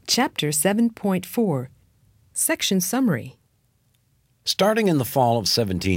Chapter 7.4 Section Summary. Starting in the fall of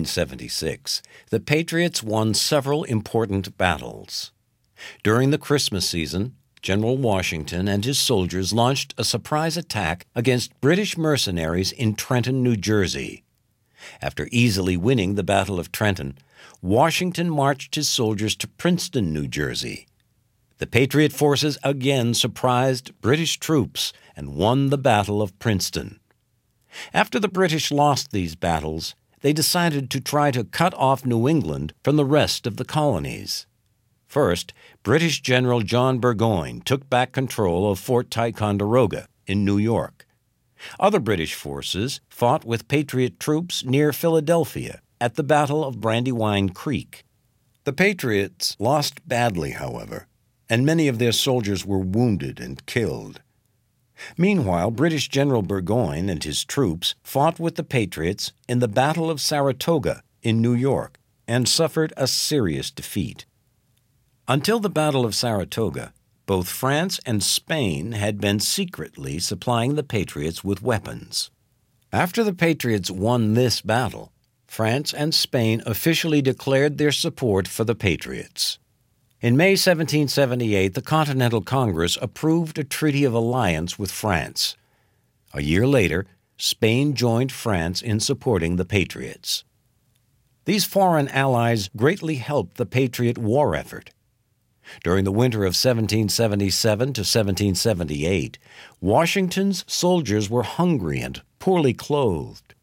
1776, the Patriots won several important battles. During the Christmas season, General Washington and his soldiers launched a surprise attack against British mercenaries in Trenton, New Jersey. After easily winning the Battle of Trenton, Washington marched his soldiers to Princeton, New Jersey. The Patriot forces again surprised British troops and won the Battle of Princeton. After the British lost these battles, they decided to try to cut off New England from the rest of the colonies. First, British General John Burgoyne took back control of Fort Ticonderoga in New York. Other British forces fought with Patriot troops near Philadelphia at the Battle of Brandywine Creek. The Patriots lost badly, however, and many of their soldiers were wounded and killed. Meanwhile, British General Burgoyne and his troops fought with the Patriots in the Battle of Saratoga in New York and suffered a serious defeat. Until the Battle of Saratoga, both France and Spain had been secretly supplying the Patriots with weapons. After the Patriots won this battle, France and Spain officially declared their support for the Patriots. In May 1778, the Continental Congress approved a treaty of alliance with France. A year later, Spain joined France in supporting the Patriots. These foreign allies greatly helped the Patriot war effort. During the winter of 1777 to 1778, Washington's soldiers were hungry and poorly clothed.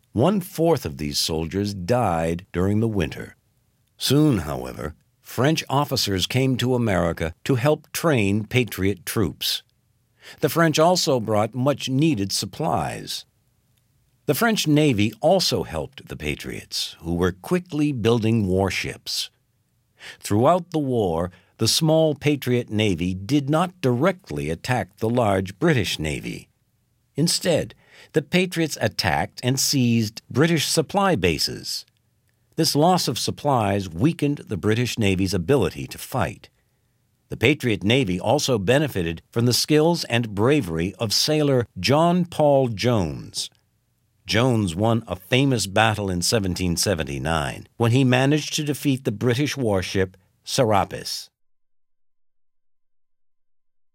1/4 of these soldiers died during the winter. Soon, however, French officers came to America to help train Patriot troops. The French also brought much-needed supplies. The French Navy also helped the Patriots, who were quickly building warships. Throughout the war, the small Patriot Navy did not directly attack the large British Navy. Instead, the Patriots attacked and seized British supply bases. This loss of supplies weakened the British Navy's ability to fight. The Patriot Navy also benefited from the skills and bravery of sailor John Paul Jones. Jones won a famous battle in 1779 when he managed to defeat the British warship Serapis.